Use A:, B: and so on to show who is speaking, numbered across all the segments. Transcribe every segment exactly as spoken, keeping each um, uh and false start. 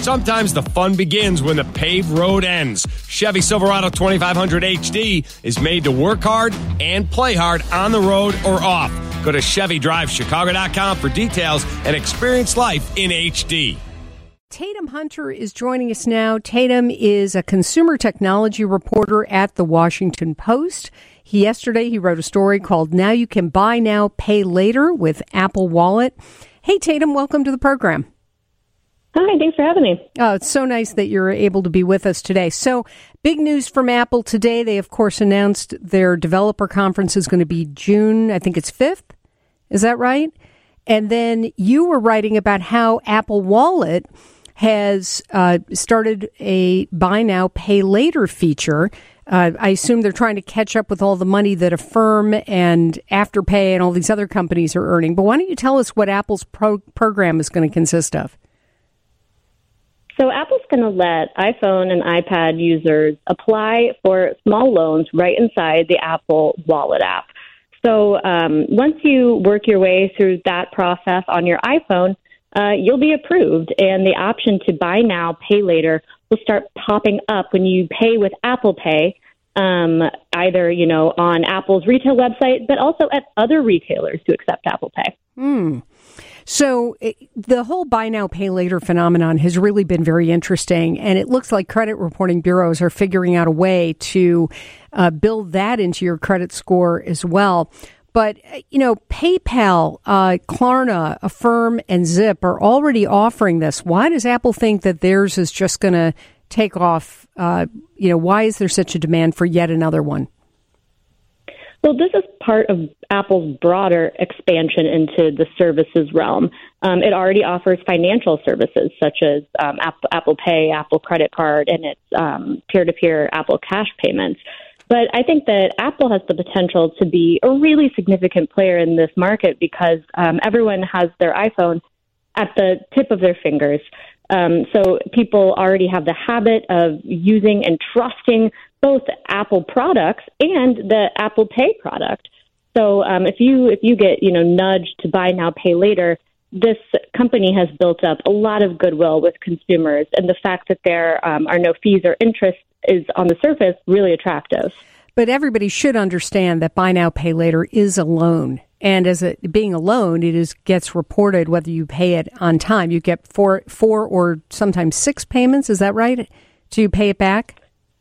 A: Sometimes the fun begins when the paved road ends. Chevy Silverado twenty-five hundred H D is made to work hard and play hard on the road or off. Go to Chevy Drive Chicago dot com for details and experience life in H D.
B: Tatum Hunter is joining us now. Tatum is a consumer technology reporter at The Washington Post. He, yesterday, he wrote a story called Now You Can Buy Now, Pay Later with Apple Wallet. Hey, Tatum, welcome to the program.
C: Hi, thanks for having me.
B: Oh, it's so nice that you're able to be with us today. So, big news from Apple today. They, of course, announced their developer conference is going to be June, I think it's fifth. Is that right? And then you were writing about how Apple Wallet has uh, started a buy now, pay later feature. Uh, I assume they're trying to catch up with all the money that Affirm and Afterpay and all these other companies are earning. But why don't you tell us what Apple's pro- program is going to consist of?
C: So Apple's going to let iPhone and iPad users apply for small loans right inside the Apple Wallet app. So um, once you work your way through that process on your iPhone, Uh, you'll be approved, and the option to buy now, pay later will start popping up when you pay with Apple Pay, um, either, you know, on Apple's retail website, but also at other retailers who accept Apple Pay.
B: Hmm. So it, the whole buy now, pay later phenomenon has really been very interesting, and it looks like credit reporting bureaus are figuring out a way to uh, build that into your credit score as well. But, you know, PayPal, uh, Klarna, Affirm, and Zip are already offering this. Why does Apple think that theirs is just going to take off? Uh, you know, why is there such a demand for yet another one?
C: Well, this is part of Apple's broader expansion into the services realm. Um, it already offers financial services such as um, Apple, Apple Pay, Apple Credit Card, and its um, peer-to-peer Apple Cash payments. But I think that Apple has the potential to be a really significant player in this market because um, everyone has their iPhone at the tip of their fingers. Um, so people already have the habit of using and trusting both Apple products and the Apple Pay product. So um, if you if you get you know nudged to buy now, pay later, this company has built up a lot of goodwill with consumers, and the fact that there um, are no fees or interest is on the surface really attractive.
B: But everybody should understand that buy now, pay later is a loan. And as a, being a loan, it is gets reported whether you pay it on time. You get four, four or sometimes six payments. Is that right? Do you pay it back?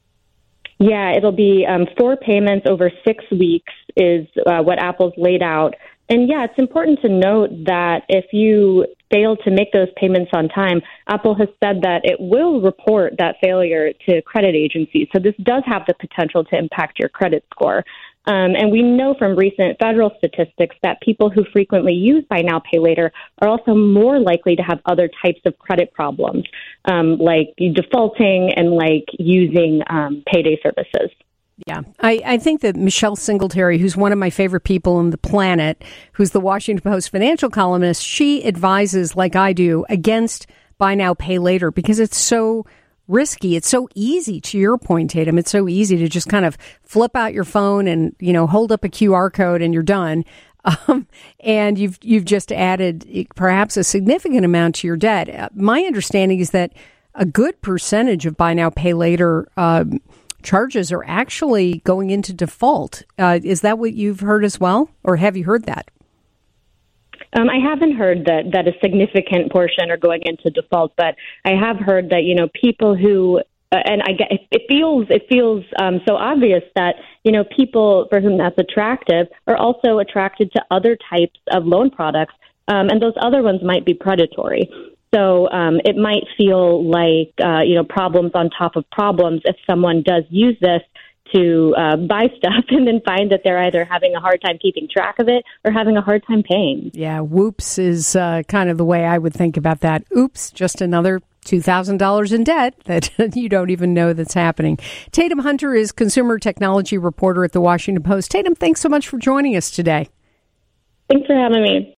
C: Yeah, it'll be um, four payments over six weeks is uh, what Apple's laid out. And yeah, it's important to note that if you fail to make those payments on time, Apple has said that it will report that failure to credit agencies. So this does have the potential to impact your credit score. Um, and we know from recent federal statistics that people who frequently use buy now, pay later are also more likely to have other types of credit problems, um, like defaulting and like using um, payday services.
B: Yeah, I, I think that Michelle Singletary, who's one of my favorite people on the planet, who's the Washington Post financial columnist, she advises, like I do, against buy now, pay later because it's so risky. It's so easy, to your point, Tatum. It's so easy to just kind of flip out your phone and, you know, hold up a Q R code and you're done. Um, and you've you've just added perhaps a significant amount to your debt. My understanding is that a good percentage of buy now, pay later um charges are actually going into default. Uh, is that what you've heard as well? Or have you heard that?
C: Um, I haven't heard that, that a significant portion are going into default, but I have heard that, you know, people who, uh, and I get, it feels, it feels um, so obvious that, you know, people for whom that's attractive are also attracted to other types of loan products. Um, and those other ones might be predatory. So um, it might feel like, uh, you know, problems on top of problems if someone does use this to uh, buy stuff and then find that they're either having a hard time keeping track of it or having a hard time paying.
B: Yeah, whoops is uh, kind of the way I would think about that. Oops, just another two thousand dollars in debt that you don't even know that's happening. Tatum Hunter is consumer technology reporter at The Washington Post. Tatum, thanks so much for joining us today.
C: Thanks for having me.